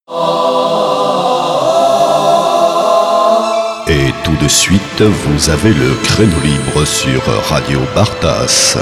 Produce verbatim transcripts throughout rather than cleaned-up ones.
Et tout de suite, vous avez le créneau libre sur Radio Bartas.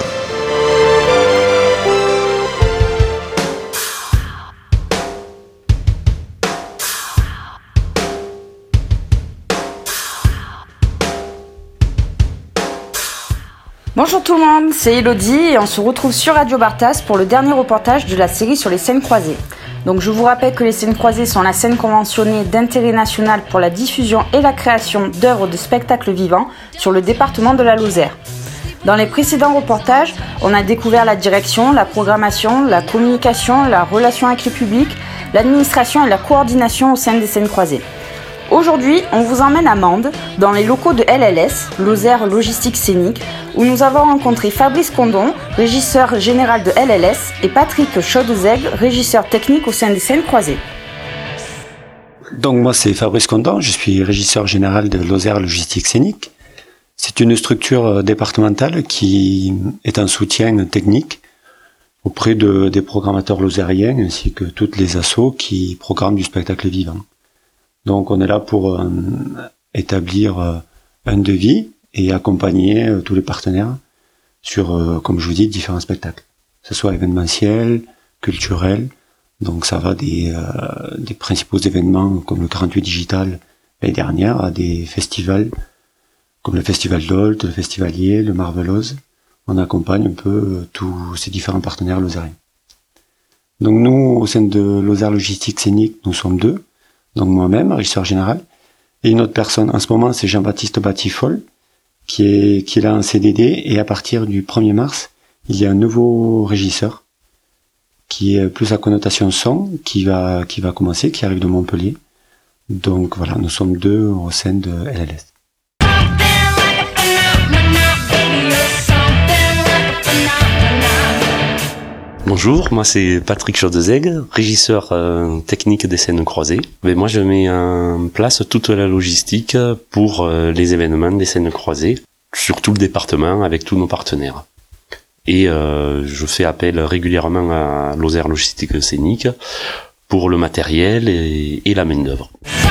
Bonjour tout le monde, c'est Elodie et on se retrouve sur Radio Bartas pour le dernier reportage de la série sur les scènes croisées. Donc je vous rappelle que les scènes croisées sont la scène conventionnée d'intérêt national pour la diffusion et la création d'œuvres de spectacles vivants sur le département de la Lozère. Dans les précédents reportages, on a découvert la direction, la programmation, la communication, la relation avec le public, l'administration et la coordination au sein des scènes croisées. Aujourd'hui, on vous emmène à Mende, dans les locaux de L L S, Lozère Logistique Scénique, où nous avons rencontré Fabrice Condon, régisseur général de L L S, et Patrick Chaudezègue, régisseur technique au sein des scènes croisées. Donc moi c'est Fabrice Condon, je suis régisseur général de Lozère Logistique Scénique. C'est une structure départementale qui est un soutien technique auprès de, des programmateurs lozériens ainsi que toutes les assos qui programment du spectacle vivant. Donc on est là pour euh, établir euh, un devis et accompagner euh, tous les partenaires sur, euh, comme je vous dis, différents spectacles. Que ce soit événementiel, culturel, donc ça va des, euh, des principaux événements comme le quarante-huit Digital l'année dernière à des festivals comme le Festival d'Olt, le Festivalier, le Marvelose. On accompagne un peu euh, tous ces différents partenaires lozériens. Donc nous, au sein de Lozère Logistique Scénique, nous sommes deux. Donc moi-même, régisseur général, et une autre personne. En ce moment, c'est Jean-Baptiste Batifol, qui est, qui est là en C D D, et à partir du premier mars, il y a un nouveau régisseur, qui est plus à connotation son, qui va, qui va commencer, qui arrive de Montpellier. Donc voilà, nous sommes deux au sein de L L S. Bonjour, moi c'est Patrick Chaudezègue, régisseur euh, technique des scènes croisées. Mais moi je mets en place toute la logistique pour euh, les événements des scènes croisées, sur tout le département avec tous nos partenaires. Et euh, je fais appel régulièrement à Lozère Logistique Scénique pour le matériel et, et la main d'œuvre.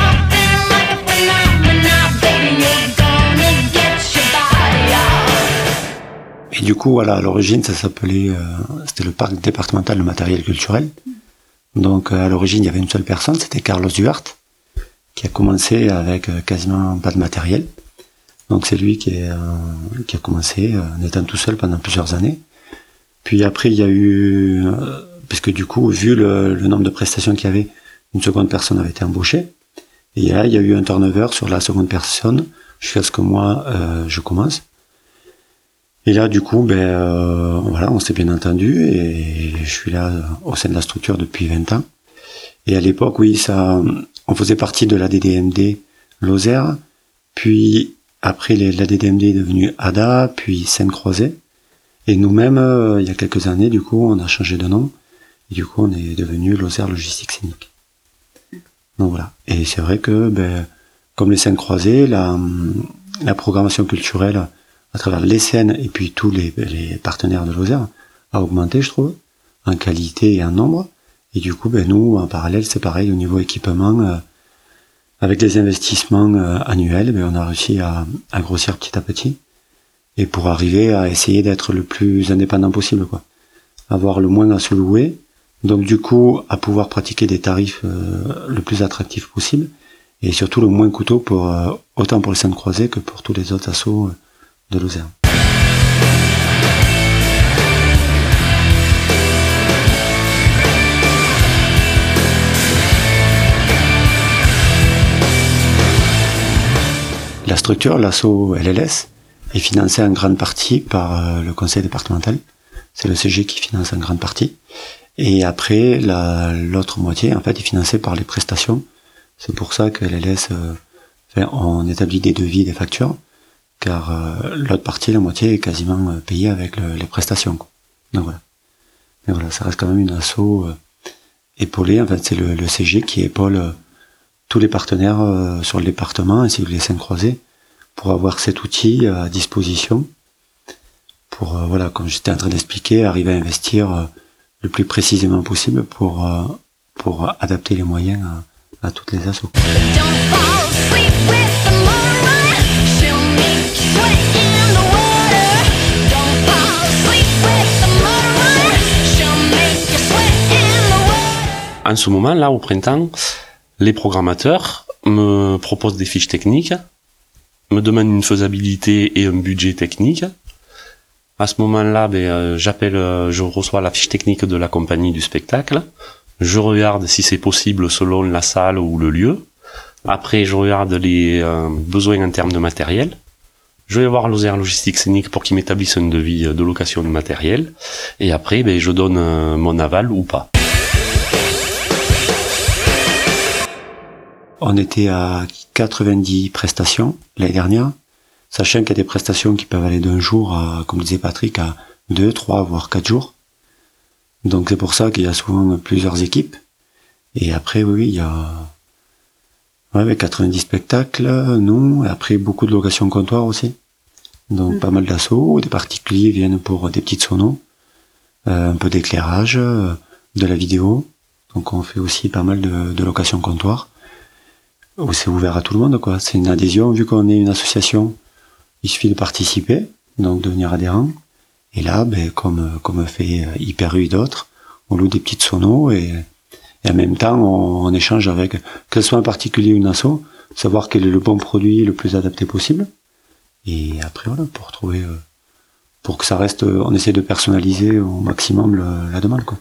Et du coup, voilà, à l'origine, ça s'appelait, euh, c'était le parc départemental de matériel culturel. Donc, euh, à l'origine, il y avait une seule personne, c'était Carlos Duhart, qui a commencé avec euh, quasiment pas de matériel. Donc, c'est lui qui, est, euh, qui a commencé euh, en étant tout seul pendant plusieurs années. Puis après, il y a eu, euh, puisque du coup, vu le, le nombre de prestations qu'il y avait, une seconde personne avait été embauchée. Et là, il y a eu un turnover sur la seconde personne, jusqu'à ce que moi, euh, je commence. Et là, du coup, ben euh, voilà, on s'est bien entendu et je suis là au sein de la structure depuis vingt ans. Et à l'époque, oui, ça, on faisait partie de l'A D D M D Lozère, puis après l'A D D M D est devenu A D A, puis Scènes Croisées. Et nous-mêmes, euh, il y a quelques années, du coup, on a changé de nom. Et du coup, on est devenu Lozère Logistique Scénique. Donc voilà. Et c'est vrai que, ben, comme les Scènes Croisées, la, la programmation culturelle à travers les scènes et puis tous les, les partenaires de Lozère a augmenté, je trouve, en qualité et en nombre. Et du coup, ben nous, en parallèle, c'est pareil au niveau équipement, euh, avec des investissements euh, annuels, ben on a réussi à, à grossir petit à petit et pour arriver à essayer d'être le plus indépendant possible, quoi. Avoir le moins à se louer, donc du coup à pouvoir pratiquer des tarifs euh, le plus attractifs possible et surtout le moins coûteux pour euh, autant pour les scènes croisées que pour tous les autres assos euh, de Lozère. La structure, l'asso L L S, est financée en grande partie par euh, le conseil départemental. C'est le C G qui finance en grande partie. Et après, la, l'autre moitié, en fait, est financée par les prestations. C'est pour ça que L L S, euh, fait, on établit des devis, des factures. Car euh, l'autre partie, la moitié, est quasiment euh, payée avec le, les prestations, quoi. Donc voilà. Mais voilà, ça reste quand même une asso euh, épaulée. En fait, c'est le, le C G qui épaule euh, tous les partenaires euh, sur le département, ainsi que les scènes croisées, pour avoir cet outil euh, à disposition, pour, euh, voilà, comme j'étais en train d'expliquer, arriver à investir euh, le plus précisément possible pour, euh, pour adapter les moyens à, à toutes les assos. En ce moment, là, au printemps, les programmateurs me proposent des fiches techniques, me demandent une faisabilité et un budget technique. À ce moment-là, ben, euh, j'appelle, euh, je reçois la fiche technique de la compagnie du spectacle. Je regarde si c'est possible selon la salle ou le lieu. Après, je regarde les euh, besoins en termes de matériel. Je vais voir l'Oser Logistique Scénique pour qu'ils m'établissent un devis de location de matériel. Et après, ben, je donne euh, mon aval ou pas. On était à quatre-vingt-dix prestations l'année dernière, sachant qu'il y a des prestations qui peuvent aller d'un jour à, comme disait Patrick, à deux, trois, voire quatre jours. Donc c'est pour ça qu'il y a souvent plusieurs équipes. Et après, oui, il y a ouais, quatre-vingt-dix spectacles, nous, et après beaucoup de locations comptoir aussi. Donc mmh. pas mal d'assauts, des particuliers viennent pour des petites sonos, euh, un peu d'éclairage, euh, de la vidéo. Donc on fait aussi pas mal de, de locations comptoir. C'est ouvert à tout le monde, quoi. C'est une adhésion, vu qu'on est une association, il suffit de participer, donc devenir adhérent. Et là, ben, comme, comme fait Hyper U et d'autres, on loue des petites sonos et, et en même temps, on, on échange avec, que ce soit un particulier ou une asso, savoir quel est le bon produit le plus adapté possible. Et après, voilà, pour trouver, pour que ça reste, on essaie de personnaliser au maximum le, la demande, quoi.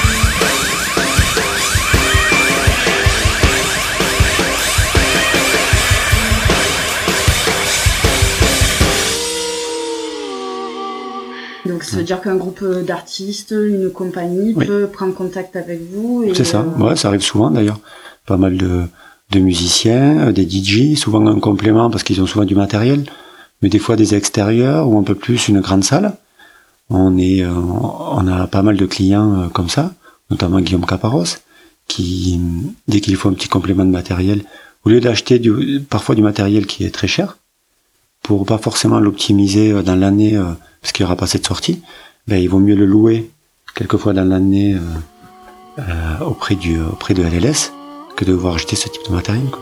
Donc ça veut dire qu'un groupe d'artistes, une compagnie oui. peut prendre contact avec vous. Et c'est ça, euh... ouais, ça arrive souvent d'ailleurs. Pas mal de, de musiciens, des D J, souvent un complément parce qu'ils ont souvent du matériel, mais des fois des extérieurs ou un peu plus une grande salle. On est, euh, on a pas mal de clients euh, comme ça, notamment Guillaume Caparros, qui, dès qu'il faut un petit complément de matériel, au lieu d'acheter du, parfois du matériel qui est très cher, pour pas forcément l'optimiser dans l'année, euh, parce qu'il n'y aura pas cette sortie, ben, il vaut mieux le louer quelquefois dans l'année euh, euh, auprès, du, auprès de L L S que de devoir acheter ce type de matériel, quoi.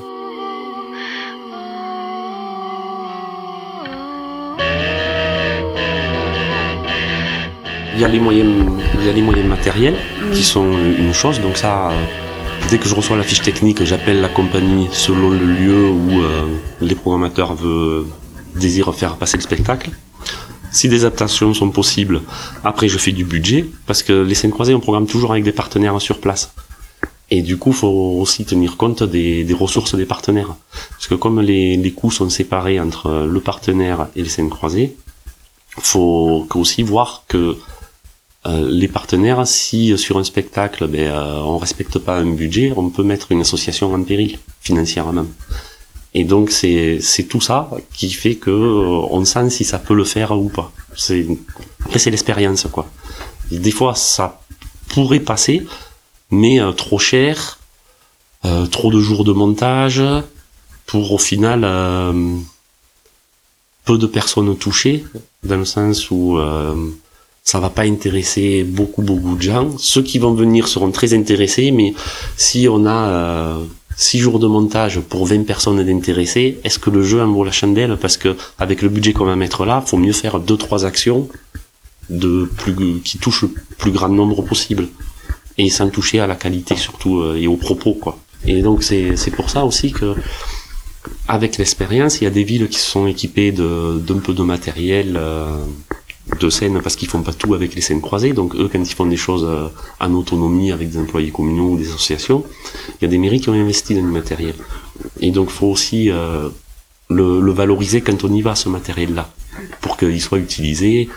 Il y a les moyens, il y a les moyens matériels qui sont une chose, donc ça, euh, dès que je reçois la fiche technique, j'appelle la compagnie selon le lieu où euh, les programmateurs veulent, désirent faire passer le spectacle. Si des adaptations sont possibles, après je fais du budget, parce que les scènes croisées, on programme toujours avec des partenaires sur place. Et du coup, il faut aussi tenir compte des, des ressources des partenaires. Parce que comme les, les coûts sont séparés entre le partenaire et les scènes croisées, il faut aussi voir que euh, les partenaires, si sur un spectacle, ben, euh, on respecte pas un budget, on peut mettre une association en péril, financièrement. Et donc c'est c'est tout ça qui fait que euh, on sent si ça peut le faire ou pas. C'est après c'est l'expérience, quoi. Et des fois ça pourrait passer, mais euh, trop cher, euh, trop de jours de montage pour au final euh, peu de personnes touchées, dans le sens où euh, ça va pas intéresser beaucoup beaucoup de gens. Ceux qui vont venir seront très intéressés, mais si on a euh, six jours de montage pour vingt personnes d'intéressés, est-ce que le jeu en vaut la chandelle? Parce que avec le budget qu'on va mettre là, faut mieux faire deux trois actions de plus qui touchent le plus grand nombre possible et sans toucher à la qualité surtout euh, et aux propos, quoi. Et donc c'est c'est pour ça aussi que avec l'expérience, il y a des villes qui se sont équipées de d'un peu de matériel euh, de scène parce qu'ils font pas tout avec les scènes croisées. Donc eux, quand ils font des choses euh, en autonomie avec des employés communaux ou des associations, il y a des mairies qui ont investi dans du matériel. Et donc faut aussi euh, le, le valoriser quand on y va, ce matériel-là, pour qu'il soit utilisé.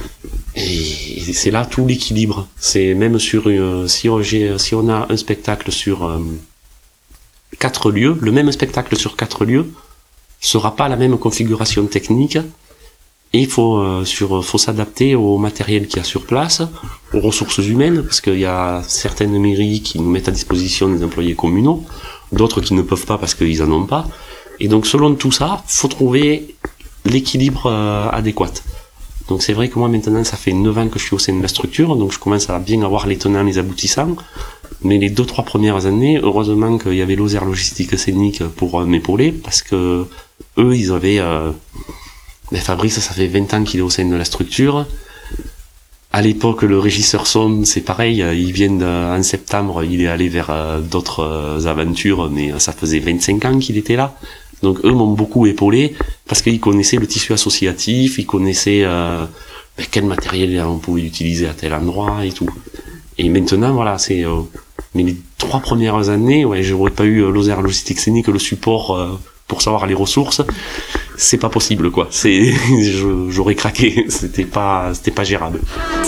Et c'est là tout l'équilibre. C'est même sur euh, si on si on a un spectacle sur euh, quatre lieux, le même spectacle sur quatre lieux sera pas la même configuration technique. Et il faut, euh, sur, faut s'adapter au matériel qu'il y a sur place, aux ressources humaines, parce qu'il y a certaines mairies qui nous mettent à disposition des employés communaux, d'autres qui ne peuvent pas parce qu'ils en ont pas. Et donc, selon tout ça, faut trouver l'équilibre euh, adéquat. Donc c'est vrai que moi maintenant ça fait neuf ans que je suis au sein de la structure, donc je commence à bien avoir les tenants, les aboutissants. Mais les deux trois premières années, heureusement qu'il y avait Lozère Logistique Scénique pour euh, m'épauler, parce que eux ils avaient... Euh... Ben Fabrice, ça fait vingt ans qu'il est au sein de la structure. À l'époque, le régisseur son, c'est pareil, il vient de, en septembre, il est allé vers euh, d'autres euh, aventures, mais ça faisait vingt-cinq ans qu'il était là. Donc eux m'ont beaucoup épaulé, parce qu'ils connaissaient le tissu associatif, ils connaissaient euh, ben, quel matériel on pouvait utiliser à tel endroit et tout. Et maintenant, voilà, c'est... Euh, mais les trois premières années, ouais, j'aurais pas eu euh, Lozère Logistique Scénique, le support euh, pour savoir les ressources, c'est pas possible, quoi. C'est, j'aurais craqué, c'était pas, c'était pas gérable.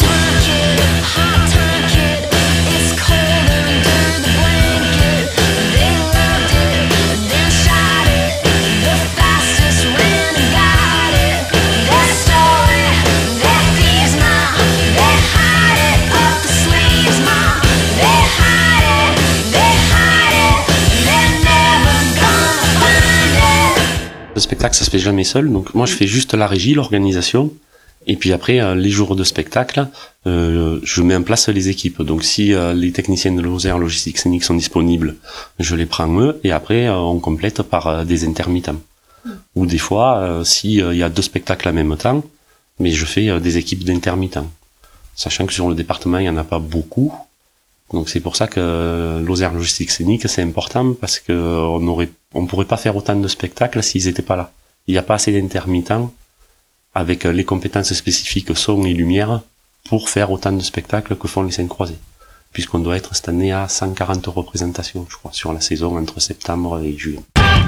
Le spectacle, ça se fait jamais seul, donc moi je fais juste la régie, l'organisation, et puis après euh, les jours de spectacle, euh, je mets en place les équipes. Donc si euh, les techniciens de Lozère Logistique Scénique sont disponibles, je les prends eux, et après euh, on complète par euh, des intermittents. Mm. Ou des fois, euh, si euh, y a deux spectacles en même temps, mais je fais euh, des équipes d'intermittents, sachant que sur le département il y en a pas beaucoup. Donc c'est pour ça que Lozère Logistique Scénique c'est important, parce que on aurait, on pourrait pas faire autant de spectacles s'ils étaient pas là. Il n'y a pas assez d'intermittents avec les compétences spécifiques son et lumière pour faire autant de spectacles que font les scènes croisées. Puisqu'on doit être cette année à cent quarante représentations, je crois, sur la saison entre septembre et juillet.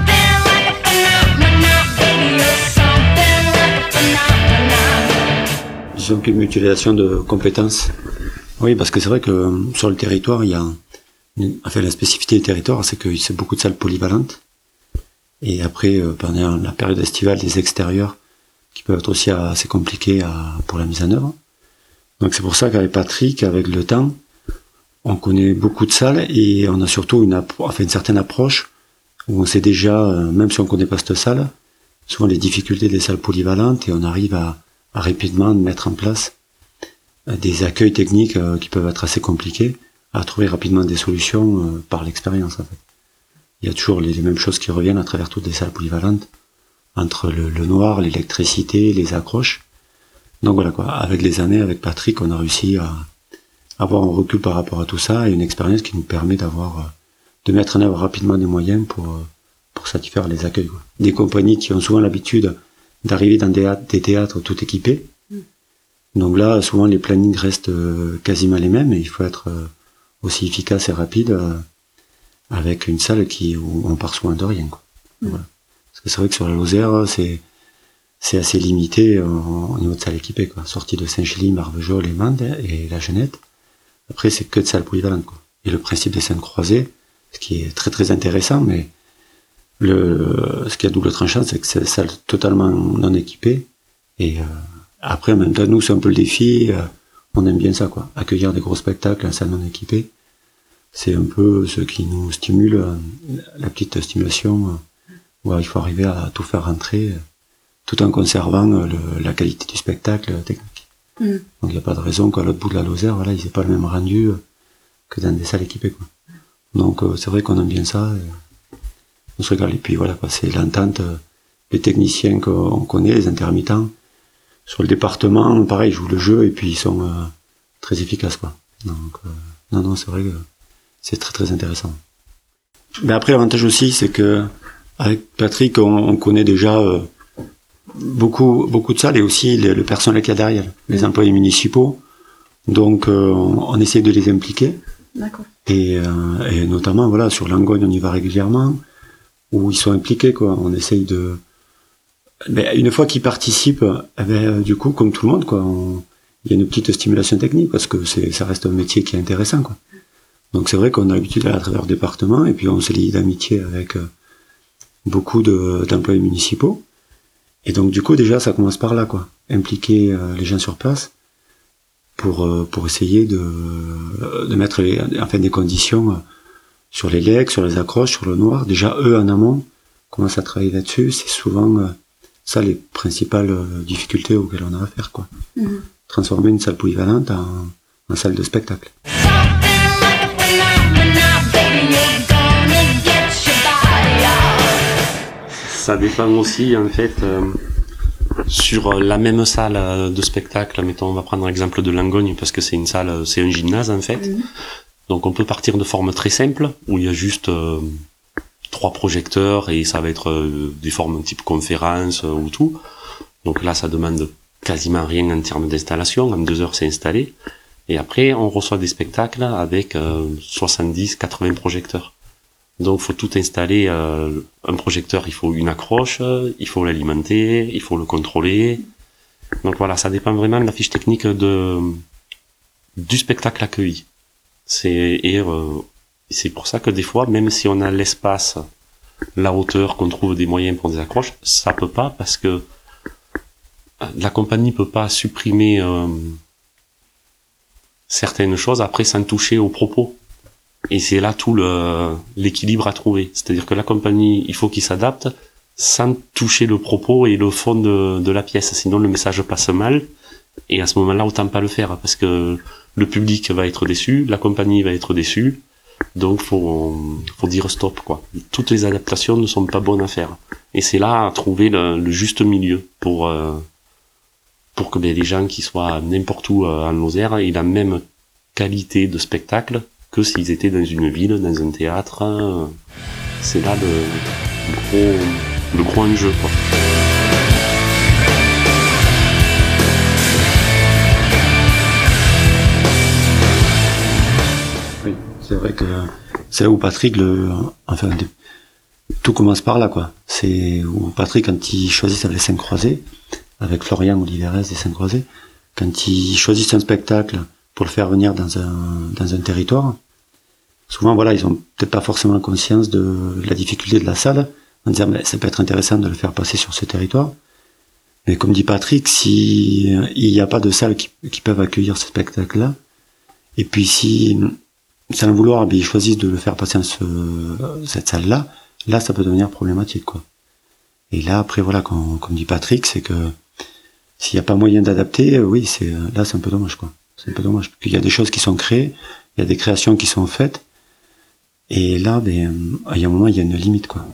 Disons qu'une mutualisation de compétences. Oui, parce que c'est vrai que sur le territoire, il y a, enfin, la spécificité du territoire, c'est que c'est beaucoup de salles polyvalentes. Et après, euh, pendant la période estivale, des extérieurs qui peuvent être aussi assez compliqués à, pour la mise en œuvre. Donc c'est pour ça qu'avec Patrick, avec le temps, on connaît beaucoup de salles et on a surtout une, appro- enfin, une certaine approche où on sait déjà, euh, même si on connaît pas cette salle, souvent les difficultés des salles polyvalentes, et on arrive à, à rapidement mettre en place des accueils techniques euh, qui peuvent être assez compliqués, à trouver rapidement des solutions euh, par l'expérience en fait. Il y a toujours les, les mêmes choses qui reviennent à travers toutes les salles polyvalentes, entre le, le noir, l'électricité, les accroches. Donc voilà quoi, avec les années, avec Patrick, on a réussi à avoir un recul par rapport à tout ça et une expérience qui nous permet d'avoir, euh, de mettre en œuvre rapidement des moyens pour, euh, pour satisfaire les accueils, quoi. Des compagnies qui ont souvent l'habitude d'arriver dans des, des théâtres tout équipés. Donc là, souvent les plannings restent euh, quasiment les mêmes et il faut être euh, aussi efficace et rapide euh, avec une salle qui où on part soin de rien, quoi. Mmh. Voilà. Parce que c'est vrai que sur la Lozère, c'est c'est assez limité euh, au niveau de salles équipées, quoi. Sortie de Saint-Gély, Marvejols, Les Mandes et La Genette. Après, c'est que de salles polyvalentes, quoi. Et le principe des scènes croisées, ce qui est très très intéressant, mais le ce qui est à double tranchant, c'est que c'est des salles totalement non équipées et euh, après, en même temps, nous, c'est un peu le défi, euh, on aime bien ça, quoi. Accueillir des gros spectacles en salle non équipée, c'est un peu ce qui nous stimule, euh, la petite stimulation, euh, où il faut arriver à tout faire rentrer, euh, tout en conservant euh, le, la qualité du spectacle euh, technique. Mm. Donc il n'y a pas de raison qu'à l'autre bout de la Lozère, voilà, ils n'aient pas le même rendu euh, que dans des salles équipées, quoi. Donc euh, c'est vrai qu'on aime bien ça, et on se régale. Et puis voilà, quoi, c'est l'entente, euh, les techniciens qu'on connaît, les intermittents. Sur le département, pareil, ils jouent le jeu et puis ils sont euh, très efficaces, quoi. Donc, euh, non, non, c'est vrai que c'est très très intéressant. Mais après, l'avantage aussi, c'est que avec Patrick, on, on connaît déjà euh, beaucoup beaucoup de salles et aussi le, le personnel qu'il y a derrière, les employés municipaux. Donc, euh, on, on essaie de les impliquer. D'accord. Et, euh, et notamment, voilà, sur Langogne, on y va régulièrement, où ils sont impliqués, quoi. On essaye de Ben, une fois qu'ils participent, eh ben, du coup, comme tout le monde, quoi, on, il y a une petite stimulation technique parce que c'est, ça reste un métier qui est intéressant, quoi. Donc c'est vrai qu'on a l'habitude d'aller à travers le département et puis on se lie d'amitié avec euh, beaucoup de, d'employés municipaux. Et donc du coup, déjà, ça commence par là, quoi. Impliquer euh, les gens sur place pour euh, pour essayer de de mettre les, enfin des conditions euh, sur les legs, sur les accroches, sur le noir. Déjà, eux en amont commencent à travailler là-dessus. C'est souvent euh, ça les principales euh, difficultés auxquelles on a affaire, quoi. Mmh. Transformer une salle polyvalente en, en salle de spectacle. Ça dépend aussi, en fait, euh, sur la même salle de spectacle. Mettons, on va prendre l'exemple de Langogne, parce que c'est une salle, c'est un gymnase, en fait. Mmh. Donc, on peut partir de forme très simple, où il y a juste euh, trois projecteurs, et ça va être euh, des formes type conférence euh, ou tout. Donc là, ça demande quasiment rien en termes d'installation. En deux heures, c'est installé. Et après, on reçoit des spectacles avec euh, soixante-dix, quatre-vingts projecteurs. Donc, faut tout installer. Euh, un projecteur, il faut une accroche, il faut l'alimenter, il faut le contrôler. Donc voilà, ça dépend vraiment de la fiche technique de du spectacle accueilli. C'est et euh, c'est pour ça que des fois, même si on a l'espace, la hauteur, qu'on trouve des moyens pour des accroches, ça peut pas parce que la compagnie peut pas supprimer euh, certaines choses après sans toucher aux propos. Et c'est là tout le l'équilibre à trouver. C'est-à-dire que la compagnie, il faut qu'il s'adapte sans toucher le propos et le fond de, de la pièce. Sinon, le message passe mal. Et à ce moment-là, autant pas le faire parce que le public va être déçu, la compagnie va être déçue. Donc, faut, faut dire stop, quoi. Toutes les adaptations ne sont pas bonnes à faire. Et c'est là à trouver le, le juste milieu pour, euh, pour que ben, les gens qui soient n'importe où euh, en Lozère aient la même qualité de spectacle que s'ils étaient dans une ville, dans un théâtre. Euh, c'est là le, le gros, le gros enjeu, quoi. Oui, c'est vrai que c'est là où Patrick, le, enfin, tout commence par là, quoi. C'est où Patrick, quand il choisit les scènes croisées, avec Florian Oliveres des scènes croisées, quand il choisit un spectacle pour le faire venir dans un, dans un territoire, souvent, voilà, ils ont peut-être pas forcément conscience de la difficulté de la salle, en disant, mais ça peut être intéressant de le faire passer sur ce territoire. Mais comme dit Patrick, si il n'y a pas de salles qui, qui peuvent accueillir ce spectacle-là, et puis si, sans le vouloir, ils choisissent de le faire passer dans ce, cette salle-là, là, ça peut devenir problématique, quoi. Et là, après, voilà, comme, comme dit Patrick, c'est que s'il n'y a pas moyen d'adapter, oui, c'est, là, c'est un peu dommage, quoi. C'est un peu dommage. Parce qu'il y a des choses qui sont créées, il y a des créations qui sont faites, et là, ben, il y a un moment, il y a une limite, quoi.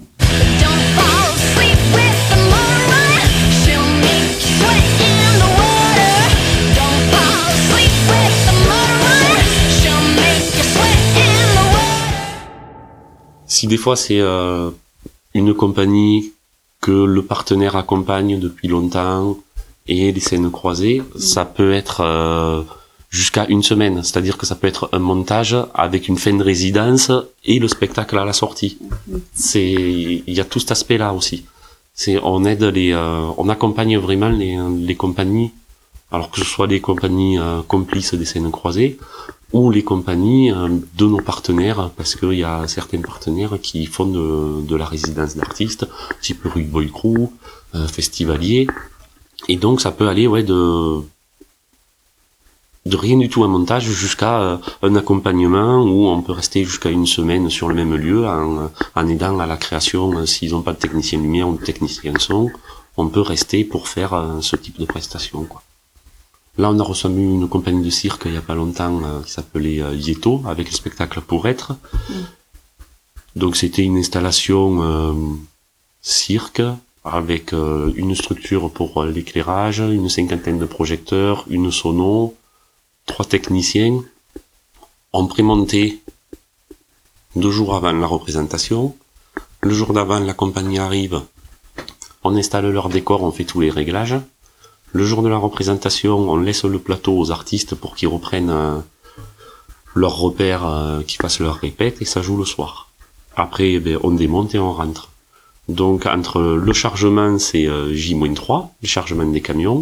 Si des fois c'est euh, une compagnie que le partenaire accompagne depuis longtemps et les scènes croisées, mmh. ça peut être euh, jusqu'à une semaine. C'est-à-dire que ça peut être un montage avec une fin de résidence et le spectacle à la sortie. Mmh. C'est, il y a tout cet aspect-là aussi. C'est, on aide les, euh, on accompagne vraiment les, les compagnies, alors que ce soit des compagnies euh, complices des scènes croisées ou les compagnies euh, de nos partenaires, parce qu'il y a certains partenaires qui font de, de la résidence d'artistes, type Rude Boy Crew, euh, festivalier, et donc ça peut aller ouais de de rien du tout un montage jusqu'à euh, un accompagnement où on peut rester jusqu'à une semaine sur le même lieu en, en aidant à la création. Euh, s'ils n'ont pas de technicien lumière ou de technicien son, on peut rester pour faire euh, ce type de prestation, quoi. Là, on a reçu une compagnie de cirque il y a pas longtemps euh, qui s'appelait euh, Yeto, avec le spectacle Pour Être. Mmh. Donc c'était une installation euh, cirque avec euh, une structure pour euh, l'éclairage, une cinquantaine de projecteurs, une sono, trois techniciens. On prémontait deux jours avant la représentation. Le jour d'avant, la compagnie arrive, on installe leur décor, on fait tous les réglages. Le jour de la représentation, on laisse le plateau aux artistes pour qu'ils reprennent euh, leurs repères, euh, qu'ils fassent leur répète, et ça joue le soir. Après, ben, on démonte et on rentre. Donc, entre le chargement, c'est euh, J moins trois, le chargement des camions,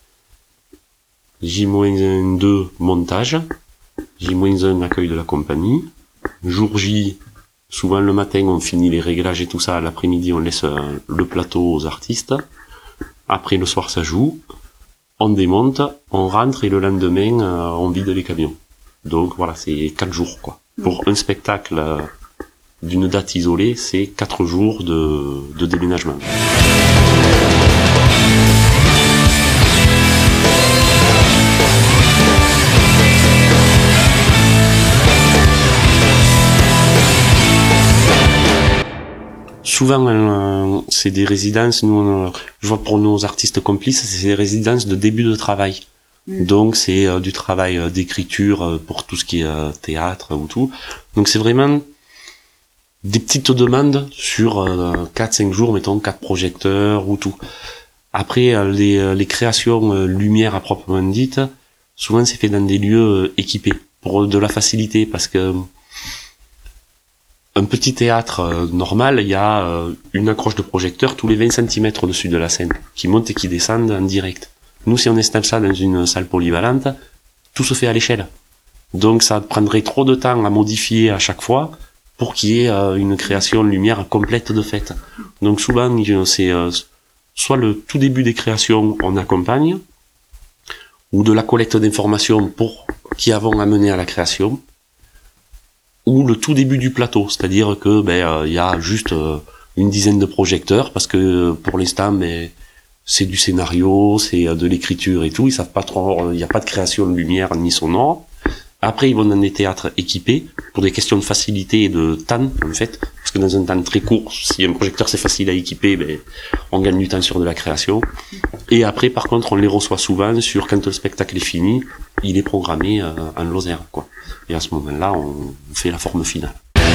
J moins deux, montage, J moins un, accueil de la compagnie, jour J, souvent le matin, on finit les réglages et tout ça, l'après-midi, on laisse euh, le plateau aux artistes. Après, le soir, ça joue, on démonte, on rentre et le lendemain, euh, on vide les camions. Donc voilà, c'est quatre jours, quoi. Pour un spectacle euh, d'une date isolée, c'est quatre jours de, de déménagement. souvent, euh, c'est des résidences, nous, on, je vois pour nos artistes complices, c'est des résidences de début de travail. Mmh. Donc, c'est euh, du travail euh, d'écriture euh, pour tout ce qui est euh, théâtre ou tout. Donc, c'est vraiment des petites demandes sur euh, quatre cinq jours, mettons, quatre projecteurs ou tout. Après, euh, les, les créations euh, lumière à proprement dite, souvent, c'est fait dans des lieux euh, équipés pour de la facilité, parce que un petit théâtre euh, normal, il y a euh, une accroche de projecteur tous les vingt centimètres au-dessus de la scène, qui monte et qui descend en direct. Nous, si on installe ça dans une salle polyvalente, tout se fait à l'échelle. Donc ça prendrait trop de temps à modifier à chaque fois pour qu'il y ait euh, une création lumière complète de fait. Donc souvent, c'est euh, soit le tout début des créations, on accompagne, ou de la collecte d'informations pour qui avons amené à la création, ou le tout début du plateau, c'est-à-dire que ben il euh, y a juste euh, une dizaine de projecteurs parce que pour l'instant ben c'est du scénario, c'est euh, de l'écriture et tout, ils savent pas trop, il n'y a pas de création de lumière ni sonore. Après ils vont dans des théâtres équipés pour des questions de facilité et de temps en fait, parce que dans un temps très court, si un projecteur c'est facile à équiper, ben on gagne du temps sur de la création. Et après par contre on les reçoit souvent sur quand le spectacle est fini, il est programmé euh, en Lozère quoi. Et à ce moment-là, on fait la forme finale.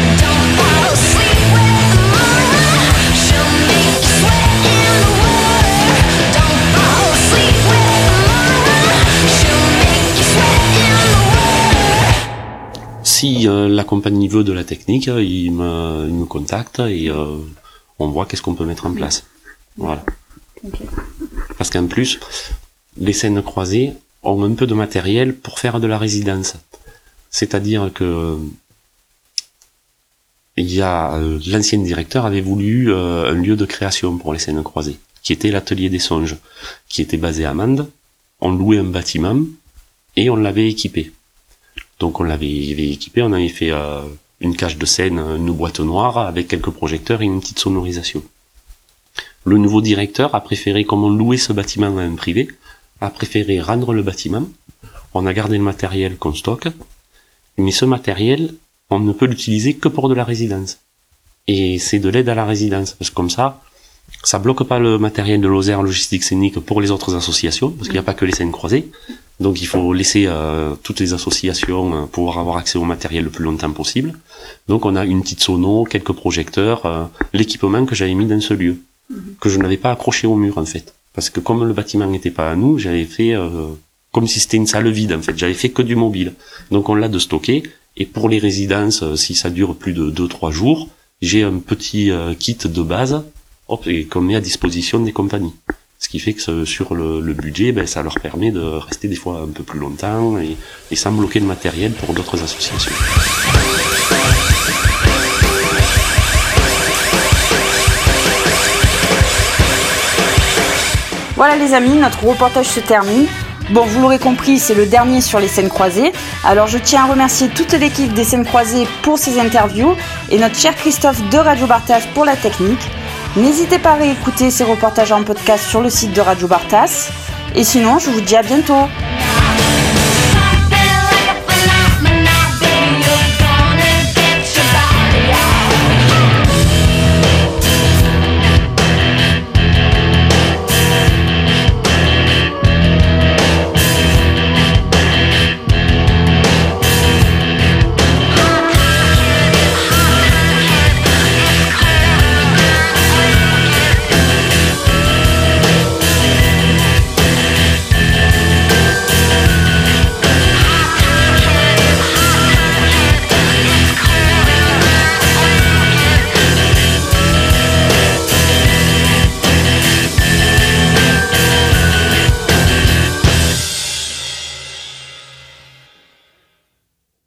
Si euh, la compagnie veut de la technique, il me, il me contacte et euh, on voit qu'est-ce qu'on peut mettre en place. Voilà. Okay. Parce qu'en plus, les scènes croisées ont un peu de matériel pour faire de la résidence. C'est-à-dire que il y a euh, l'ancien directeur avait voulu euh, un lieu de création pour les scènes croisées, qui était l'atelier des songes, qui était basé à Mende. On louait un bâtiment et on l'avait équipé. Donc on l'avait équipé, on avait fait euh, une cage de scène, une boîte noire avec quelques projecteurs et une petite sonorisation. Le nouveau directeur a préféré, comme on louait ce bâtiment à un privé, a préféré rendre le bâtiment. On a gardé le matériel qu'on stocke. Mais ce matériel, on ne peut l'utiliser que pour de la résidence. Et c'est de l'aide à la résidence, parce que comme ça, ça bloque pas le matériel de Lozère Logistique Scénique pour les autres associations, parce qu'il n'y a pas que les scènes croisées. Donc il faut laisser euh, toutes les associations euh, pouvoir avoir accès au matériel le plus longtemps possible. Donc on a une petite sono, quelques projecteurs, euh, l'équipement que j'avais mis dans ce lieu, que je n'avais pas accroché au mur en fait. Parce que comme le bâtiment n'était pas à nous, j'avais fait... Euh, comme si c'était une salle vide en fait, j'avais fait que du mobile. Donc on l'a de stocké, et pour les résidences, si ça dure plus de deux trois jours, j'ai un petit euh, kit de base hop, et qu'on met à disposition des compagnies. Ce qui fait que ce, sur le, le budget, ben, ça leur permet de rester des fois un peu plus longtemps et, et sans bloquer le matériel pour d'autres associations. Voilà les amis, notre reportage se termine. Bon, vous l'aurez compris, c'est le dernier sur les scènes croisées. Alors je tiens à remercier toute l'équipe des scènes croisées pour ces interviews et notre cher Christophe de Radio Bartas pour la technique. N'hésitez pas à réécouter ces reportages en podcast sur le site de Radio Bartas. Et sinon, je vous dis à bientôt.